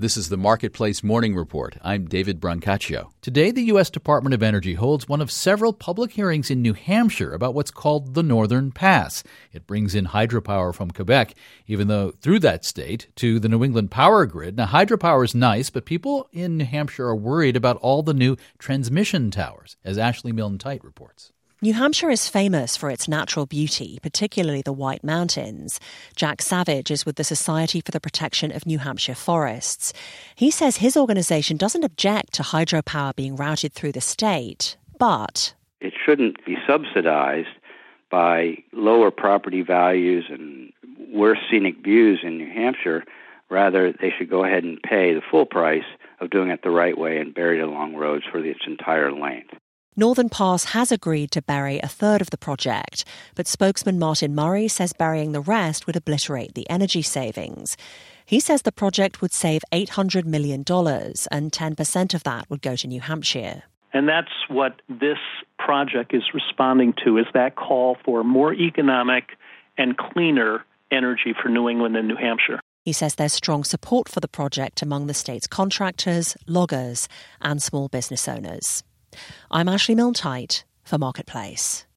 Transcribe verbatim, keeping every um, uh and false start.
This is the Marketplace Morning Report. I'm David Brancaccio. Today, the U S Department of Energy holds one of several public hearings in New Hampshire about what's called the Northern Pass. It brings in hydropower from Quebec, even though through that state to the New England power grid. Now, hydropower is nice, but people in New Hampshire are worried about all the new transmission towers, as Ashley Milne-Tyte reports. New Hampshire is famous for its natural beauty, particularly the White Mountains. Jack Savage is with the Society for the Protection of New Hampshire Forests. He says his organisation doesn't object to hydropower being routed through the state, but it shouldn't be subsidized by lower property values and worse scenic views in New Hampshire. Rather, they should go ahead and pay the full price of doing it the right way and bury it along roads for its entire length. Northern Pass has agreed to bury a third of the project, but spokesman Martin Murray says burying the rest would obliterate the energy savings. He says the project would save eight hundred million dollars, and ten percent of that would go to New Hampshire. And that's what this project is responding to, is that call for more economic and cleaner energy for New England and New Hampshire. He says there's strong support for the project among the state's contractors, loggers, and small business owners. I'm Ashley Milne-Tyte for Marketplace.